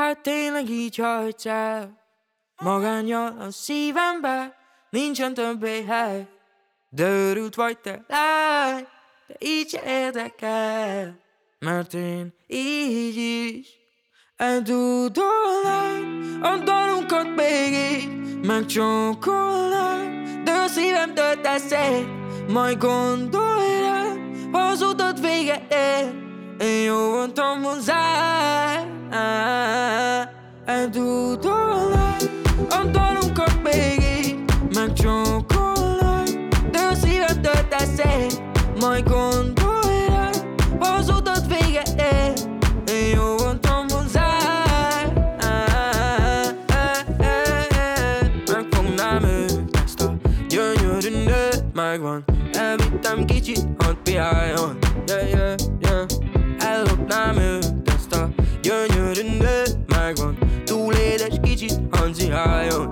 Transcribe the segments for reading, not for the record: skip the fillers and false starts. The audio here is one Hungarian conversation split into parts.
hát tényleg így hagysz el. Magánnyal a szívembe nincsen többé hely. De őrült vagy te lány, de így se érdekel. Mert én így is eldudolnám a dalunkat még így megcsókolnám. De a szívemtől teszed, majd gondolj rám, ha az utat véget ér. Én jó voltam hozzá. Eldudolnám a dalunkat még így megcsókolnám. De a szívemtől teszed, majd gondolj rám, ha az utat véget ér. Én jó voltam hozzá. Megfognám őt, ezt a gyönyörű nőt. Megvan, elvittem kicsit, hadd piáljon. Ellopnám őt, ezt a gyönyörű nőt. Megvan, túl édes kicsit, hadd ziháljon.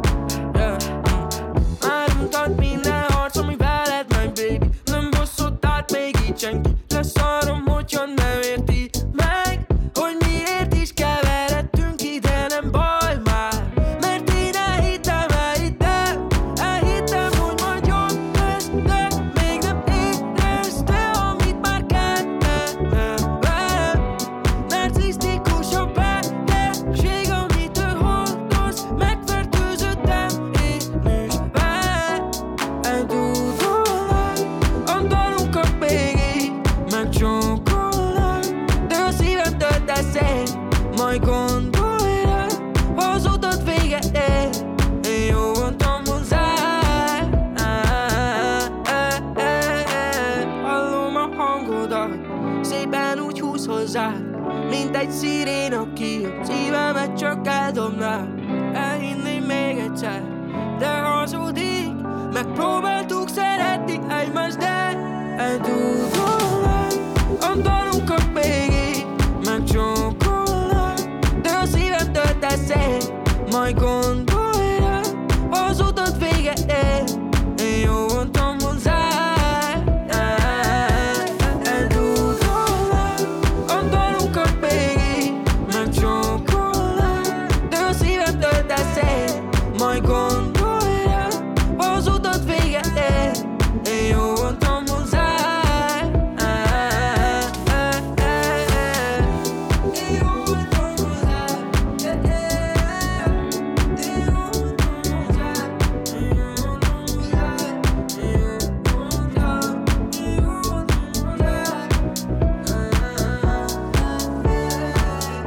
Már mutat minden harc, ami veled megy, baby. Nem bosszott át még így senki. Leszarom, hogyha nem érti meg, hogy miért is keveredtünk ide, nem baj már. Mert én elhittem, hogy majd jobb lesz, de még nem érezte, amit már kellene velem. Narcisztikus a betegség, amit ő hordoz, megfertőzöttem én is vele. Eldudolnám a dalunkat még így megcsókolnám. De a szívemtől teszed, majd gondolj rám, ha az utat véget ér. Én jó voltam hozzá. Hallom a hangodat, szépen úgy húz hozzá, mint egy szirén, aki a szívemet csak eldobná. Elhinni még egyszer, de hazudik. Megpróbáltuk szeretni egymást, de eldudolnám a dalunkat még így megcsókolnám. De a szívemtől teszed, majd gondolj rám, ha az utat véget ér. Én jó voltam hozzá. Eldudolnám a dalunkat még így megcsókolnám. De a szívemtől teszed, majd gondolj rám, ha az utat véget ér. Én jó voltam hozzá. Én jó voltam.